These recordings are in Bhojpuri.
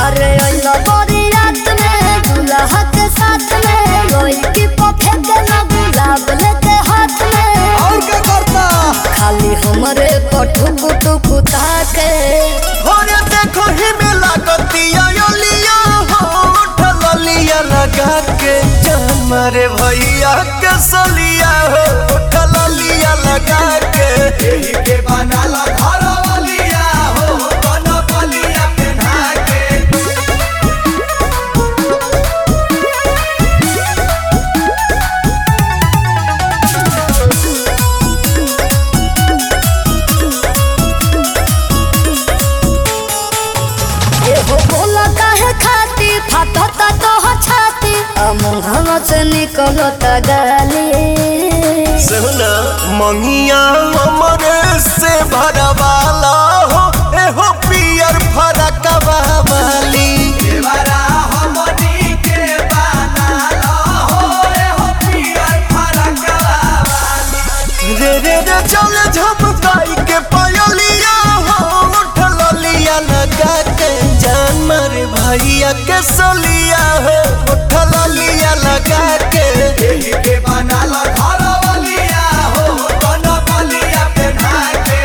अरे अइलो बड़ी रात में दूल्हा के साथ में लोई की पफे के ना गुलाब लेके हाथ में और क्या करता खाली हमरे पठुक टुक ताके होरे देखो ही में लागतिया योलिया हो ठललिया लगा के जान मारे भैया के सलिया हो ठललिया लगा के यही के बनाला घर वालिया हो बन बलिया पहना के एहो बोला काहे खाती फाटता तो छाती मुंह से निकलता गाली सुना मंगिया हमरे से भरवाला हो एहो पियर फरकवा वाली देवरा हमनी के बनाला हो एहो पियर फरकवा वाली रे रे रे चल झपकाई के पायलिया हो उठलिया लगा के जान मारे भैया के सलिया हो उठलिया लगा के यही के बनाला घर वालिया हो बन बलिया पहना के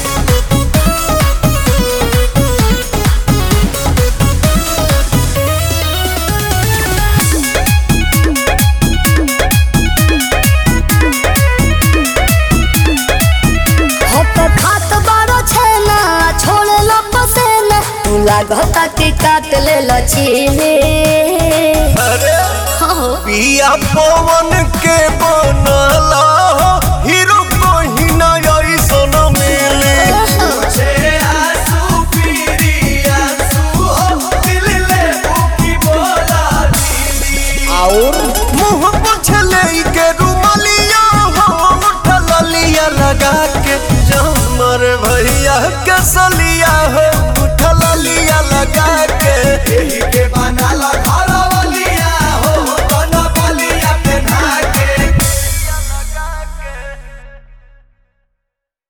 खात बारो छेना छोड़े लो पसेना तू लागता कि काट ले लचीले अरे हो पिया पवन के बनला हो हीरो कोही ना ऐसन मिले छे आंसू पीरी आंसू हो दिल ले की बोला दीदी और मुंह पोछले के रुमालिया हो उठलिया लगा के जमर भैया के सलिया हो उठलिया लगा के यही के